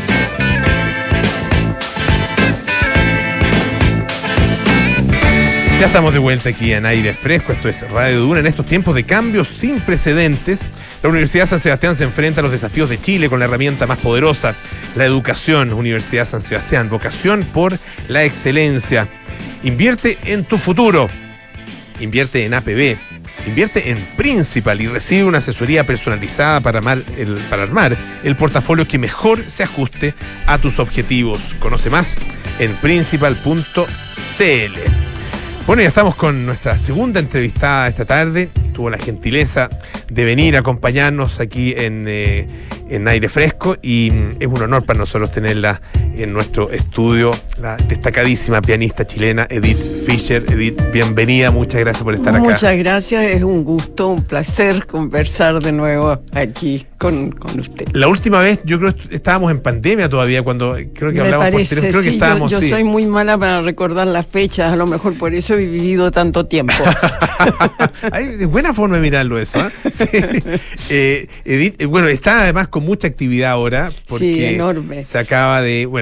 Ya estamos de vuelta aquí en Aire Fresco, esto es Radio Duna. En estos tiempos de cambios sin precedentes, la Universidad San Sebastián se enfrenta a los desafíos de Chile con la herramienta más poderosa, la educación. Universidad San Sebastián, vocación por la excelencia. Invierte en tu futuro, invierte en A P B, invierte en Principal y recibe una asesoría personalizada para armar el, para armar el portafolio que mejor se ajuste a tus objetivos. Conoce más en principal punto c l. Bueno, ya estamos con nuestra segunda entrevistada esta tarde. Tuvo la gentileza de venir a acompañarnos aquí en, eh, en Aire Fresco y mm, es un honor para nosotros tenerla en nuestro estudio, la destacadísima pianista chilena Edith Fischer. Edith, bienvenida, muchas gracias por estar acá. Muchas gracias, es un gusto, un placer conversar de nuevo aquí con, con usted. La última vez, yo creo que estábamos en pandemia todavía, cuando creo que Me hablamos parece, por teléfono, creo sí, que estábamos, yo, yo sí. soy muy mala para recordar las fechas, a lo mejor por eso he vivido tanto tiempo. Hay buena forma de mirarlo eso, ¿eh? Sí. eh, Edith, eh, bueno, está además con mucha actividad ahora, porque sí, enorme. se acaba de, bueno,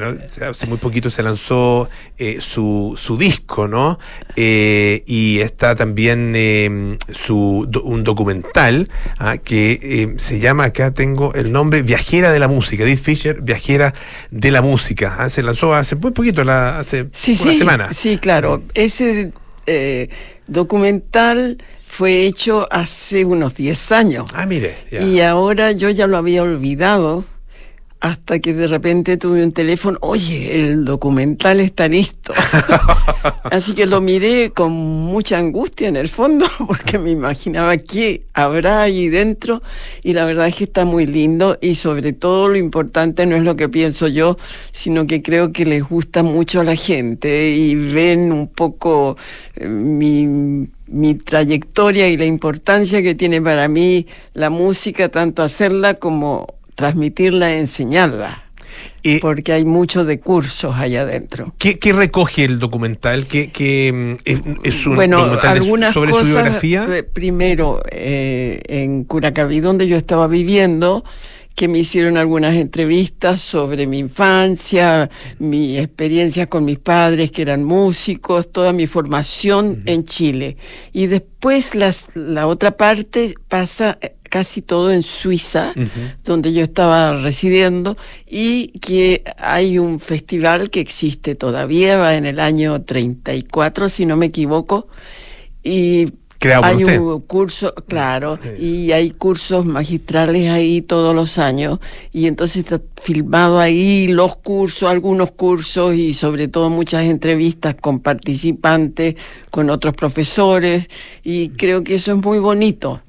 bueno, hace muy poquito se lanzó eh, su, su disco, ¿no? Eh, y está también eh, su, do, un documental ah, que eh, se llama, acá tengo el nombre, Viajera de la Música, Edith Fisher, Viajera de la Música. Ah, se lanzó hace muy poquito, la, hace sí, una sí, semana. Sí, claro. Ese eh, documental fue hecho hace unos diez años. Ah, mire. Ya. Y ahora yo ya lo había olvidado, hasta que de repente tuve un teléfono, oye, el documental está listo. Así que lo miré con mucha angustia en el fondo, porque me imaginaba qué habrá ahí dentro, y la verdad es que está muy lindo, y sobre todo lo importante no es lo que pienso yo, sino que creo que les gusta mucho a la gente, y ven un poco eh, mi... mi trayectoria y la importancia que tiene para mí la música, tanto hacerla como transmitirla e enseñarla. Eh, porque hay mucho de cursos allá adentro. ¿Qué, qué recoge el documental? ¿Qué, qué, es, es un bueno, documental algunas sobre cosas, su biografía? Primero, eh, en Curacaví, donde yo estaba viviendo, que me hicieron algunas entrevistas sobre mi infancia, mi experiencia con mis padres que eran músicos, toda mi formación uh-huh. en Chile. Y después las, la otra parte pasa casi todo en Suiza, uh-huh. donde yo estaba residiendo, y que hay un festival que existe todavía, va en el año treinta y cuatro, si no me equivoco, y Creado por hay usted. un curso, claro, y hay cursos magistrales ahí todos los años, y entonces está filmado ahí los cursos, algunos cursos, y sobre todo muchas entrevistas con participantes, con otros profesores, y creo que eso es muy bonito.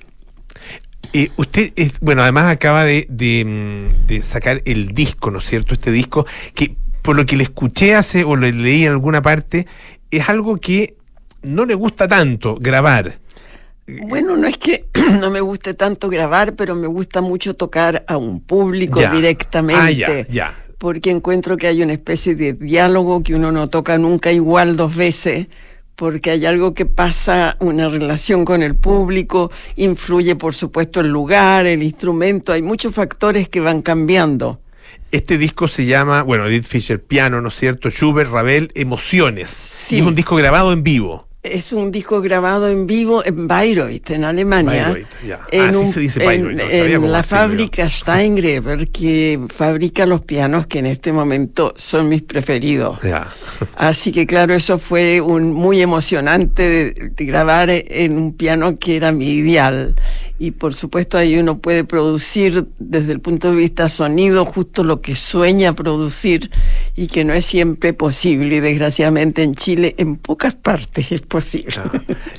Eh, usted, es, bueno, además acaba de, de, de sacar el disco, ¿no es cierto? Este disco, que por lo que le escuché hace, o le leí en alguna parte, es algo que no le gusta tanto grabar. Bueno, no es que no me guste tanto grabar, pero me gusta mucho tocar a un público ya. directamente. Ah, ya, ya. Porque encuentro que hay una especie de diálogo que uno no toca nunca igual dos veces, porque hay algo que pasa, una relación con el público, influye por supuesto el lugar, el instrumento, hay muchos factores que van cambiando. Este disco se llama, bueno, Edith Fisher, piano, ¿no es cierto? Schubert, Ravel, Emociones. Sí. Y es un disco grabado en vivo. Es un disco grabado en vivo en Bayreuth, en Alemania. Bayreuth, ya. En, Así un, se dice Bayreuth, en, no sabía en cómo la decirlo fábrica yo. Steingreber, que fabrica los pianos que en este momento son mis preferidos. Ya. Así que claro, eso fue un muy emocionante de, de grabar en un piano que era mi ideal. Y por supuesto ahí uno puede producir desde el punto de vista sonido justo lo que sueña producir, y que no es siempre posible, y desgraciadamente en Chile en pocas partes es posible. Ah.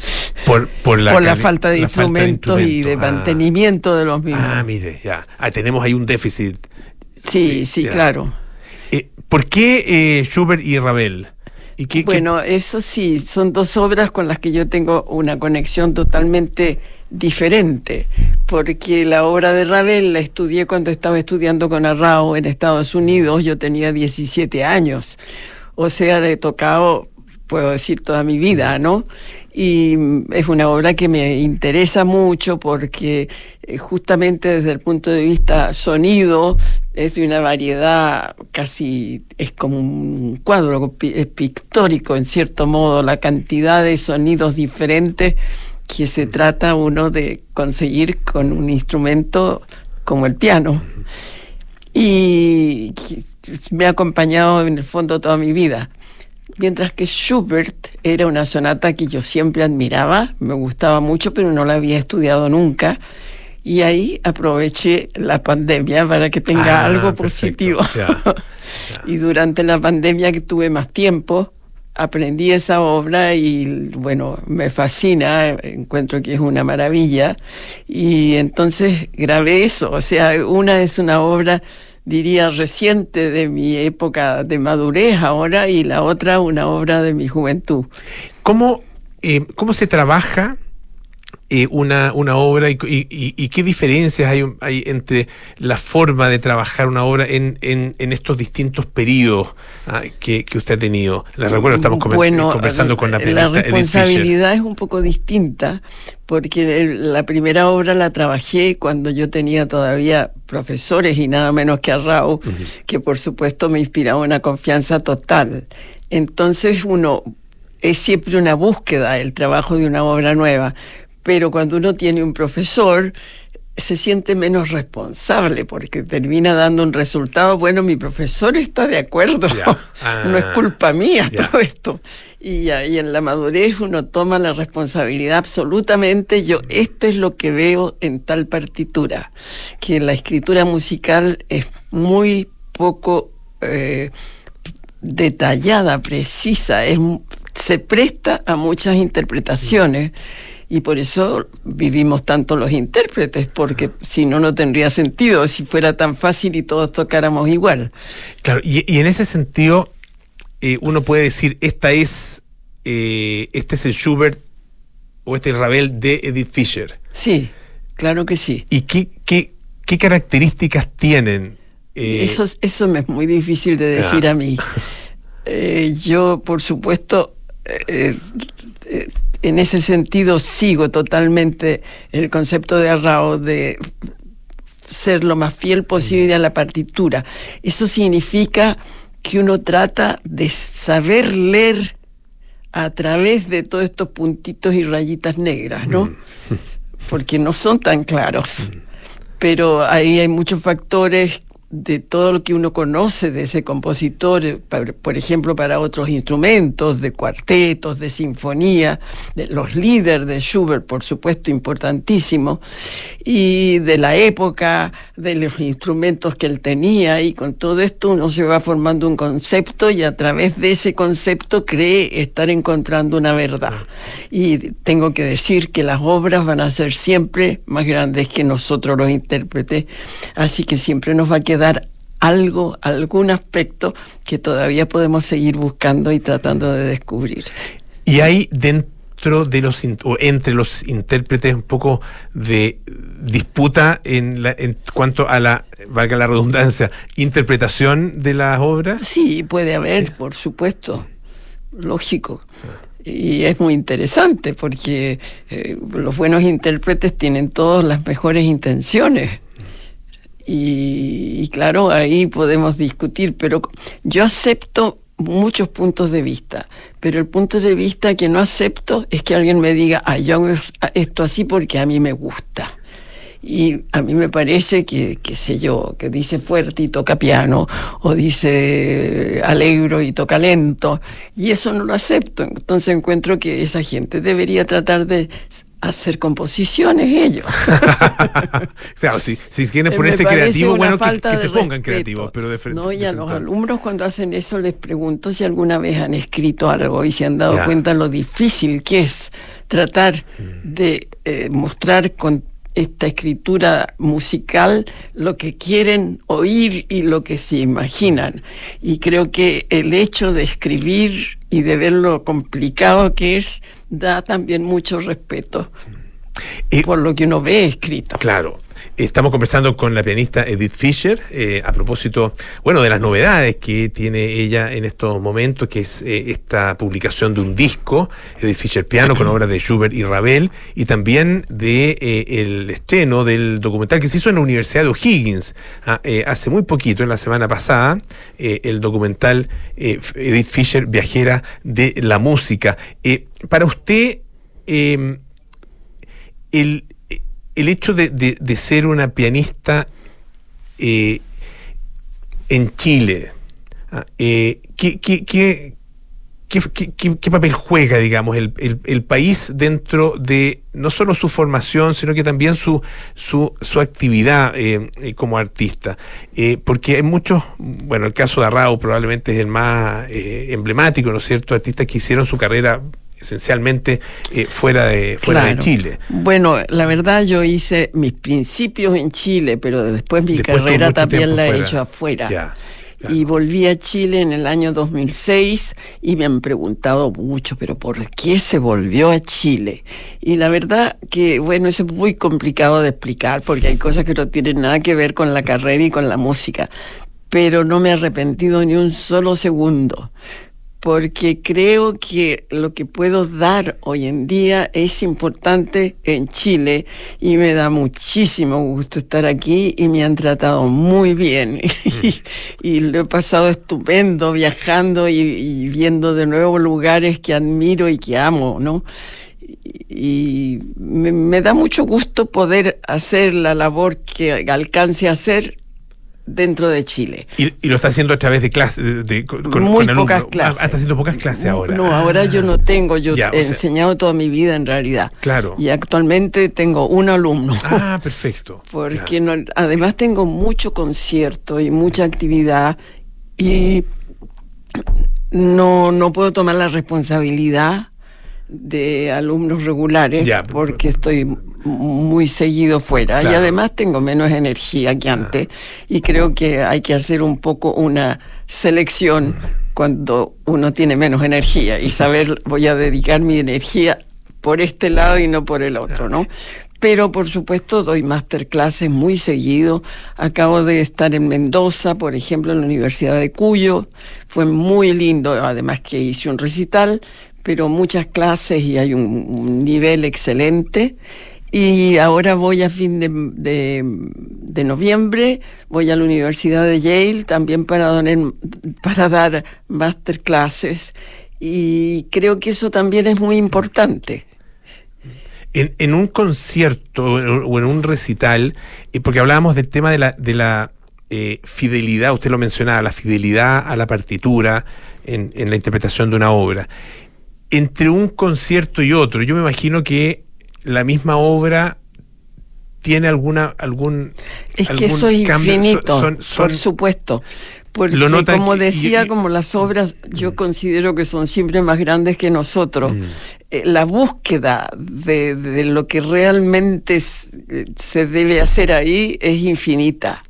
Por, por, la, por la falta de la instrumentos falta de y de ah. mantenimiento de los mismos. Ah, mire, ya. Ah, tenemos ahí un déficit. Sí, sí, sí claro. Eh, ¿Por qué eh, Schubert y Ravel? ¿Y qué, bueno, qué? eso sí, son dos obras con las que yo tengo una conexión totalmente diferente, porque la obra de Ravel la estudié cuando estaba estudiando con Arrau en Estados Unidos. Yo tenía diecisiete años, o sea, le he tocado, puedo decir, toda mi vida, ¿no? Y es una obra que me interesa mucho porque eh, justamente desde el punto de vista sonido es de una variedad casi, es como un cuadro es pictórico en cierto modo, la cantidad de sonidos diferentes que se trata uno de conseguir con un instrumento como el piano. Y me ha acompañado en el fondo toda mi vida. Mientras que Schubert era una sonata que yo siempre admiraba, me gustaba mucho, pero no la había estudiado nunca. Y ahí aproveché la pandemia para que tenga ah, algo positivo. Ya, ya. Y durante la pandemia, que tuve más tiempo, aprendí esa obra y bueno, me fascina, encuentro que es una maravilla, y entonces grabé eso. O sea, una es una obra, diría, reciente de mi época de madurez ahora, y la otra una obra de mi juventud. ¿Cómo, eh, cómo se trabaja eh, una, una obra y, y, y qué diferencias hay, hay entre la forma de trabajar una obra en, en, en estos distintos periodos ah, que, que usted ha tenido? Les recuerdo, estamos coment- bueno, conversando con la pianista La responsabilidad es un poco distinta, porque la primera obra la trabajé cuando yo tenía todavía profesores y nada menos que a Rao, uh-huh. que por supuesto me inspiraba una confianza total. Entonces uno es siempre una búsqueda el trabajo de una obra nueva, pero cuando uno tiene un profesor se siente menos responsable porque termina dando un resultado. Bueno, mi profesor está de acuerdo, ah, no es culpa mía ya. todo esto. Y, y en la madurez uno toma la responsabilidad absolutamente. Yo, esto es lo que veo en tal partitura, que la escritura musical es muy poco eh, detallada, precisa, es, se presta a muchas interpretaciones. Y por eso vivimos tanto los intérpretes, porque si no, no tendría sentido si fuera tan fácil y todos tocáramos igual. Claro, y, y en ese sentido, eh, uno puede decir, esta es, eh, este es el Schubert o este es el Ravel de Edith Fischer. Sí, claro que sí. ¿Y qué, qué, qué características tienen? Eh... Eso, eso me es muy difícil de decir ah. a mí. Eh, yo, por supuesto... Eh, eh, en ese sentido sigo totalmente el concepto de Arrao de ser lo más fiel posible a la partitura. Eso significa que uno trata de saber leer a través de todos estos puntitos y rayitas negras, ¿no? Porque no son tan claros. Pero ahí hay muchos factores de todo lo que uno conoce de ese compositor, por ejemplo, para otros instrumentos, de cuartetos, de sinfonía, de los líderes de Schubert, por supuesto, importantísimo, y de la época, de los instrumentos que él tenía, y con todo esto uno se va formando un concepto y a través de ese concepto cree estar encontrando una verdad. Y tengo que decir que las obras van a ser siempre más grandes que nosotros los intérpretes, así que siempre nos va a quedar dar algo, algún aspecto que todavía podemos seguir buscando y tratando de descubrir. Y hay dentro de los o entre los intérpretes un poco de disputa en, la, en cuanto a la, valga la redundancia, interpretación de las obras. Sí, puede haber, sí. Por supuesto, lógico. Y es muy interesante porque eh, los buenos intérpretes tienen todas las mejores intenciones. Y, y claro, ahí podemos discutir, pero yo acepto muchos puntos de vista, pero el punto de vista que no acepto es que alguien me diga, ah, yo hago esto así porque a mí me gusta. Y a mí me parece que, qué sé yo, que dice fuerte y toca piano, o dice alegro y toca lento, y eso no lo acepto. Entonces encuentro que esa gente debería tratar de hacer composiciones ellos. O sea, si, si quieren ponerse creativos, bueno, que, que se pongan creativos, pero de frente. No, y a los alumnos cuando hacen eso les pregunto si alguna vez han escrito algo y se han dado ya. cuenta lo difícil que es tratar mm. de eh, mostrar con esta escritura musical lo que quieren oír y lo que se imaginan. Y creo que el hecho de escribir y de ver lo complicado que es, da también mucho respeto eh, por lo que uno ve escrito. Claro. Estamos conversando con la pianista Edith Fischer eh, a propósito, bueno, de las novedades que tiene ella en estos momentos, que es eh, esta publicación de un disco, Edith Fischer Piano, con obras de Schubert y Ravel, y también de eh, el estreno del documental que se hizo en la Universidad de O'Higgins ah, eh, hace muy poquito, en la semana pasada, eh, el documental eh, Edith Fischer, viajera de la música. Eh, para usted, eh, el El hecho de, de, de ser una pianista eh, en Chile, eh, ¿qué, qué, qué, qué, qué, qué papel juega, digamos, el, el, el país dentro de no solo su formación, sino que también su, su, su actividad eh, eh, como artista? Eh, porque hay muchos, bueno, el caso de Arrao probablemente es el más eh, emblemático, ¿no es cierto?, artistas que hicieron su carrera esencialmente eh, fuera de fuera claro. de Chile. Bueno, la verdad yo hice mis principios en Chile, pero después mi después carrera también la he hecho afuera. Ya. Claro. Y volví a Chile en el año dos mil seis y me han preguntado mucho, pero ¿por qué se volvió a Chile? Y la verdad que, bueno, eso es muy complicado de explicar porque hay cosas que no tienen nada que ver con la carrera y con la música. Pero no me he arrepentido ni un solo segundo, porque creo que lo que puedo dar hoy en día es importante en Chile y me da muchísimo gusto estar aquí y me han tratado muy bien mm. y, y lo he pasado estupendo viajando y, y viendo de nuevo lugares que admiro y que amo, ¿no? Y me, me da mucho gusto poder hacer la labor que alcance a hacer dentro de Chile. Y, y lo está haciendo a través de clases, de, de, con, muy con pocas alumnos. clases. Ah, está haciendo pocas clases ahora. No, ahora yo no tengo, yo ya, he sea, enseñado toda mi vida en realidad. Claro. Y actualmente tengo un alumno. Ah, perfecto. Porque ya. no, además tengo mucho concierto y mucha actividad y no, no puedo tomar la responsabilidad de alumnos regulares ya, porque estoy muy seguido fuera, claro. Y además tengo menos energía que antes, ah. y creo que hay que hacer un poco una selección cuando uno tiene menos energía y saber, voy a dedicar mi energía por este lado y no por el otro, ¿no? Pero por supuesto doy masterclasses muy seguido. Acabo de estar en Mendoza, por ejemplo, en la Universidad de Cuyo. Fue muy lindo, además que hice un recital, pero muchas clases y hay un, un nivel excelente. Y ahora voy a fin de, de, de noviembre, voy a la Universidad de Yale también para, donar, para dar masterclasses. Y creo que eso también es muy importante. En, en un concierto o en un recital, porque hablábamos del tema de la, de la eh, fidelidad, usted lo mencionaba, la fidelidad a la partitura en, en la interpretación de una obra. Entre un concierto y otro, yo me imagino que la misma obra tiene alguna algún es que algún eso es cambio, infinito, son, son, por supuesto. Porque como decía, y, y, como las obras, yo mm. considero que son siempre más grandes que nosotros. Mm. Eh, la búsqueda de, de lo que realmente se debe hacer ahí es infinita.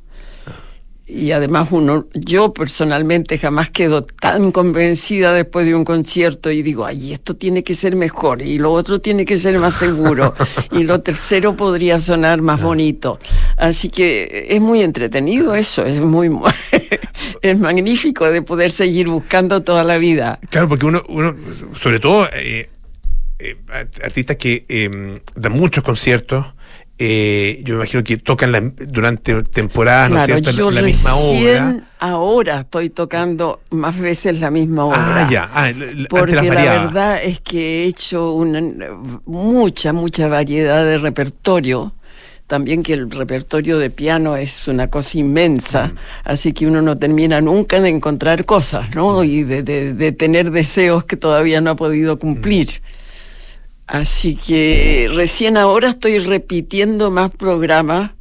Y además uno, yo personalmente jamás quedo tan convencida después de un concierto y digo, ay, esto tiene que ser mejor y lo otro tiene que ser más seguro y lo tercero podría sonar más bonito. Así que es muy entretenido eso, es muy es magnífico de poder seguir buscando toda la vida. Claro, porque uno, uno sobre todo eh, eh, artistas que eh, dan muchos conciertos. Eh, yo me imagino que tocan la, durante temporadas, claro, ¿no es cierto? Yo la, la misma obra. Ahora estoy tocando más veces la misma obra. Ah, ya. Ah, la, porque la verdad es que he hecho una mucha, mucha variedad de repertorio. También que el repertorio de piano es una cosa inmensa, mm. así que uno no termina nunca de encontrar cosas, ¿no? Mm. Y de, de, de tener deseos que todavía no ha podido cumplir. Mm. Así que recién ahora estoy repitiendo más programas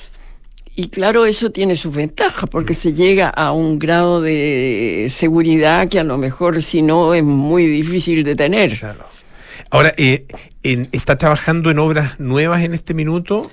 y claro, eso tiene sus ventajas porque se llega a un grado de seguridad que a lo mejor si no es muy difícil de tener. Claro. Ahora, eh, en, ¿está trabajando en obras nuevas en este minuto?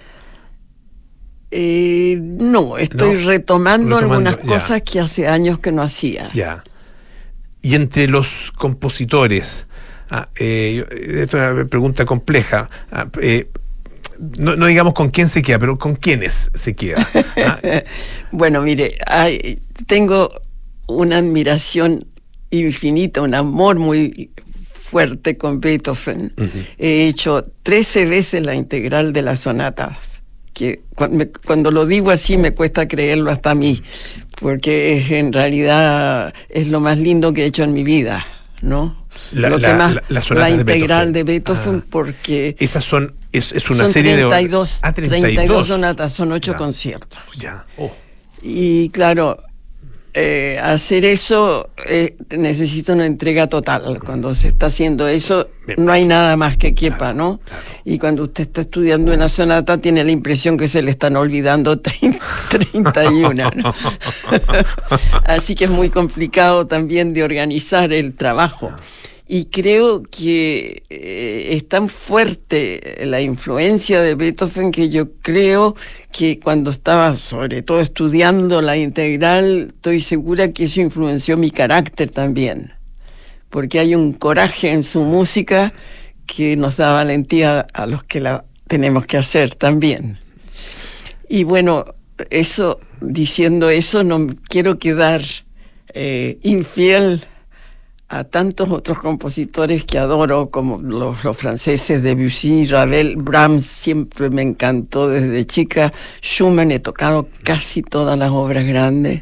Eh, no, estoy no, retomando, retomando algunas ya. cosas que hace años que no hacía. Ya. Y entre los compositores... Ah, eh, esto es una pregunta compleja. Ah, eh, no, no digamos con quién se queda, pero con quiénes se queda. Ah. Bueno, mire, hay, tengo una admiración infinita, un amor muy fuerte con Beethoven. Uh-huh. He hecho trece veces la integral de las sonatas, que cuando, me, cuando lo digo así me cuesta creerlo hasta a mí, porque es, en realidad es lo más lindo que he hecho en mi vida, ¿no? La, lo la, que más, la, la, la de Beethoven, integral de Beethoven ah, porque esas son es, es una son serie treinta y dos, de ah, treinta y dos. treinta y dos sonatas, son ocho ya. conciertos ya. Oh. Y claro, eh, hacer eso eh, necesita una entrega total. Cuando se está haciendo eso no hay nada más que quepa, claro, ¿no? Claro. Y cuando usted está estudiando una sonata tiene la impresión que se le están olvidando treinta y uno, ¿no? Así que es muy complicado también de organizar el trabajo. y creo que eh, es tan fuerte la influencia de Beethoven que yo creo que cuando estaba sobre todo estudiando la integral, estoy segura que eso influenció mi carácter también, porque hay un coraje en su música que nos da valentía a los que la tenemos que hacer también. Y bueno, eso, diciendo eso, no quiero quedar eh, infiel a tantos otros compositores que adoro, como los, los franceses, Debussy, Ravel, Brahms, siempre me encantó desde chica. Schumann, he tocado casi todas las obras grandes.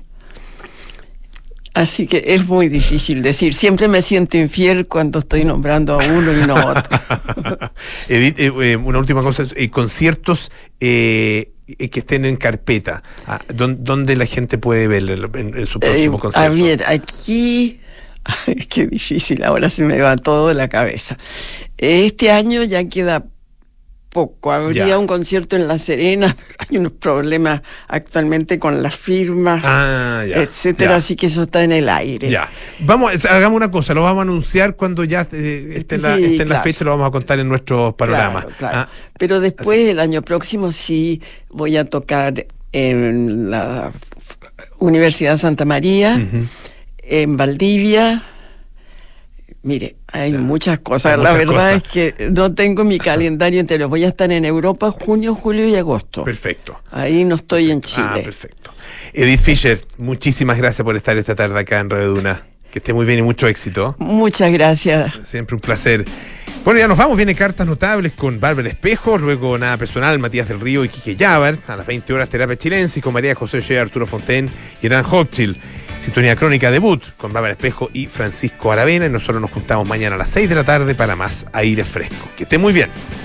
Así que es muy difícil decir. Siempre me siento infiel cuando estoy nombrando a uno y no a otro. Edith, eh, una última cosa. Eh, conciertos eh, que estén en carpeta. Ah, ¿Dónde la gente puede ver en, en su próximo eh, concierto? A ver, aquí... Ay, qué difícil, ahora se me va todo de la cabeza. Este año ya queda poco. Habría ya un concierto en La Serena, pero hay unos problemas actualmente con las firmas, ah, ya, etcétera, ya. Así que eso está en el aire. Ya. Vamos, hagamos una cosa, lo vamos a anunciar cuando ya eh, esté en la, sí, esté en claro. la fecha, lo vamos a contar en nuestros panoramas. Claro, claro. Ah, pero después, así. El año próximo sí voy a tocar en la Universidad Santa María, uh-huh. en Valdivia. Mire, hay muchas cosas. Hay muchas la verdad cosas. Es que no tengo mi calendario entero. Voy a estar en Europa junio, julio y agosto. Perfecto. Ahí no estoy en Chile. Ah, perfecto. Edith Fischer, muchísimas gracias por estar esta tarde acá en Radio Duna. Que esté muy bien y mucho éxito. Muchas gracias. Siempre un placer. Bueno, ya nos vamos. Viene Cartas Notables con Bárbara Espejo, luego Nada Personal, Matías del Río y Quique Llávar. A las veinte horas, Terapia Chilense con María José Shea, Arturo Fontaine y Hernán Hochschild. Sintonía Crónica Debut con Bárbara Espejo y Francisco Aravena. Y nosotros nos juntamos mañana a las seis de la tarde para más Aire Fresco. Que esté muy bien.